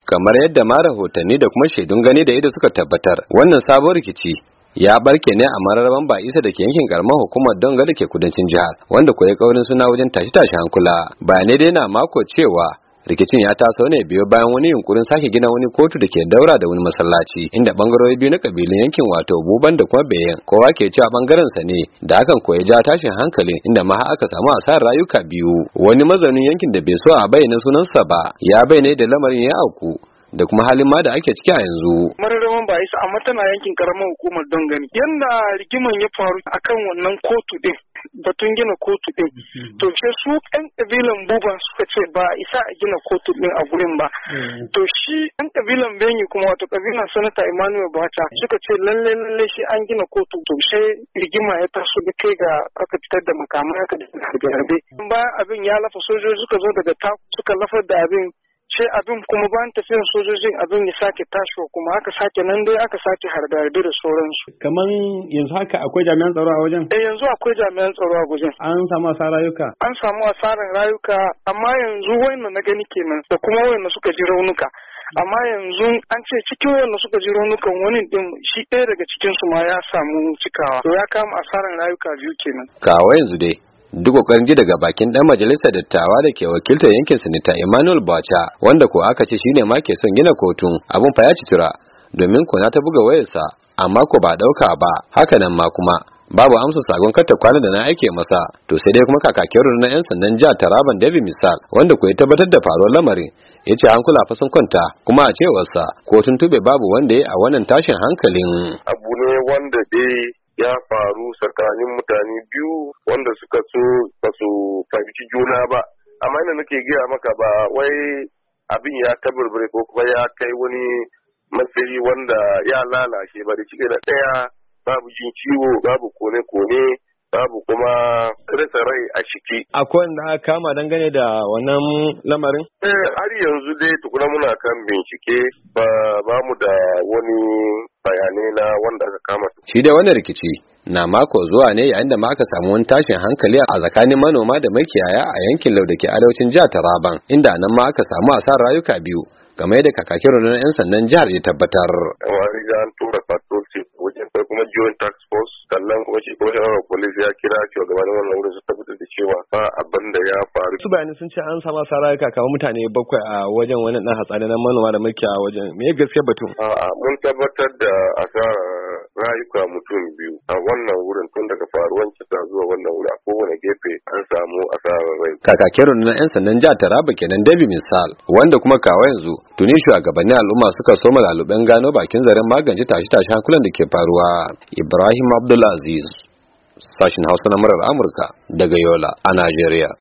kamar yadda ma rahotanni da kuma shaidun gani da ido suka tabbatar. Wannan sabon rikici ya barke ne a mararraban Ba'isa da ke yankin karamar hukumar Donga da ke kudancin jihar, wanda ko ya kaurin suna wajen tashi hankula. Bayanai dai na mako cewa rikicin ya taso ne biyo bayan wani yunkurin sake gina wani kotu da ke daura da wani masallaci, inda bangarori biyu na kabilun yankin wato Buban da kuma Beyen kowa ke cewa bangaren sa ne, da hakan ko ya ja tashin hankali, inda ma aka samu asarar rayuka biyu. Wani mazaunin yankin da bai so a bayyana sunansa ba ya bayyana da lamarin ya auku da kuma halin ma da ake ciki a yanzu. Mararraban Ba'isa amma tana yankin karamar hukumar Dongani. Yanda rigiman ya faru akan wannan kotu din, batun gina kotu din, to sai su ɗan ƙabilan Buba suka ce ba isa a gina kotu din a gurin ba. To shi ɗan ƙabilan Benyi kuma wato ƙabilan Sanata Emmanuel Bata suka ce lalle shi an gina kotu. To sai rigima ya taso da kai ga aka fitar da makamai aka da harbe. Bayan abin ya lafa, sojoji suka zo daga ta suka lafar da abin. Sai abin kuma bayan tafiyan sojojin abin ya sake tashiwa kuma aka sake nan dai aka sake harbe da sauransu. Kaman yanzu haka akwai jami'an tsaro a wajen? Yanzu akwai jami'an tsaro a wajen. An samu asarar rayuka? An samu asarar rayuka, amma yanzu wayanda na gani kenan da kuma wayanda suka ji raunuka. Amma yanzu an ce cikin wanda suka ji raunukan wani din shi ɗaya daga cikin su ma ya samu cikawa. To ya kama asarar rayuka biyu kenan. Kawo yanzu dai duk kokarin ji daga bakin dan majalisar dattawa da ke wakiltar yankin Sanata Emmanuel Bacha, wanda ko aka ce shine ma ke son gina kotun, abun fa ya ci tura, domin ko na ta buga wayarsa amma ko ba dauka ba. Haka nan ma kuma babu amsa sagon karta kwana da na aike masa. To sai dai kuma kakakin rundunar yan sandan jihar Taraban David Misal, wanda ko ya tabbatar da faruwar lamarin, ya ce hankula fa sun kwanta, kuma a cewarsa kotun tube babu wanda ya a wannan tashin hankalin. Abu ne wanda dai ya faru tsakanin mutane biyu wanda suka so ba su fahimci juna ba, amma ina nake gaya maka ba wai abin ya taburbure ko kuma ya kai wani matsayi wanda ya lalace ba, da cike da ɗaya babu jin ciwo, babu kone-kone, babu kuma rasa rai a ciki. Akwai wanda aka kama dangane da wannan lamarin? Har yanzu dai tukuna muna kan bincike, ba mu da wani bayanai na wanda aka kama. Shi da wannan rikici na mako zuwa ne yayin da ma aka samu wani tashin hankali a tsakanin manoma da makiyaya a yankin Lau da ke arewacin jihar Taraban, inda nan ma aka samu asarar rayuka biyu, game da kakakin rundunar 'yan sandan jihar ya tabbatar. An tura patrol team wajen kuma joint task force, sannan kuma shi kuma shawarar police ya kira shugabannin wannan wurin su tabbatar da cewa ba abin da ya faru. Su bayani sun ce an samu asarar rayuka kamar mutane 7 a wajen wani dan hatsari na manoma da makiyaya wajen. Me gaskiya batun? Mun tabbatar da asarar rayuka mutum 2 a wannan wurin tun daga faruwan kisa zuwa wannan wuri, a kowane gefe an samu asarar rai. Kakakin rundunar 'yan sandan jihar Taraba kenan David Misal, wanda kuma kawo yanzu tuni shugabannin al'umma suka soma laluben gano bakin zaren magance tashi hankulan da ke faruwa. Ibrahim Abdulaziz, sashin Hausa na murar Amurka daga Yola a Najeriya.